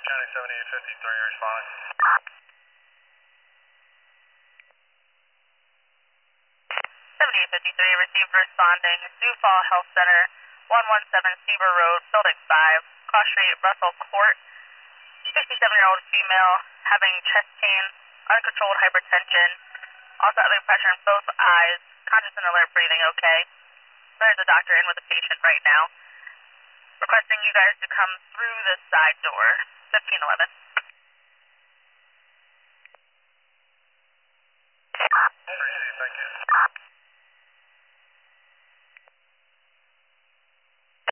County 7853 responding. 7853 received responding. Sioux Falls Health Center, 117 Seaver Road, Building 5, Cross Street, Russell Court. 67-year-old female having chest pain, uncontrolled hypertension, also having pressure in both eyes, conscious and alert, breathing okay. There's a doctor in with the patient right now. Requesting you guys to come through this side door, 1511.